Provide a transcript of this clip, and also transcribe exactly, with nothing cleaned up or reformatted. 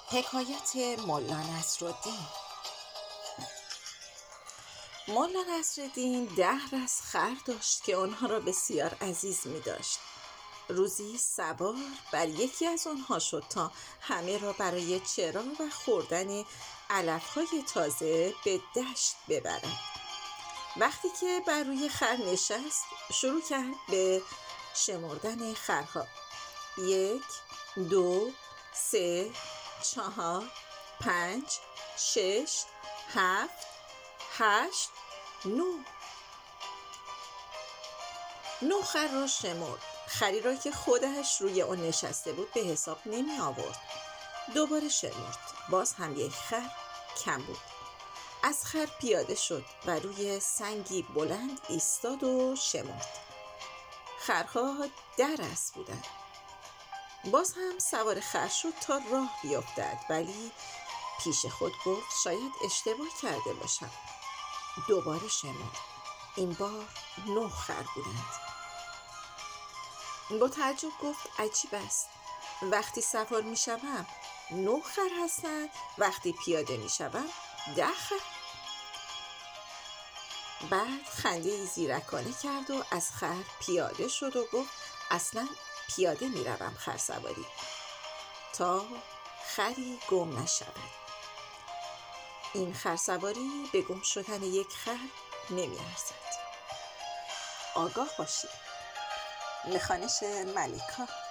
حکایت ملا نصرالدین. ملا نصرالدین ده رس خر داشت که آنها را بسیار عزیز می داشت. روزی سوار بر یکی از آنها شد تا همه را برای چرا و خوردن علف‌های تازه به دشت ببرد. وقتی که بر روی خر نشست شروع کرد به شمردن خرها. یک، دو، سه، چهار، پنج، شش، هفت، هشت، نو. نو خر را شمرد. خری را که خودش روی آن نشسته بود به حساب نمی آورد. دوباره شمرد. باز هم یک خر کم بود. از خر پیاده شد و روی سنگی بلند ایستاد و شمرد. خرها ده رس بودند. باز هم سوار خر شد تا راه بیفتد، ولی پیش خود گفت شاید اشتباه کرده باشم. دوباره شمرد. این بار نه خر بودند. با تعجب گفت عجیب است، وقتی سوار می شوم نه خر هستند، وقتی پیاده می شوم ده خر. بعد خنده زیرکانه کرد و از خر پیاده شد و گفت اصلا پیاده می روم خرسواری تا خری گم نشود. این خرسواری به گم شدن یک خر نمی ارزد. آگاه باشید. لخوانش ملیکا.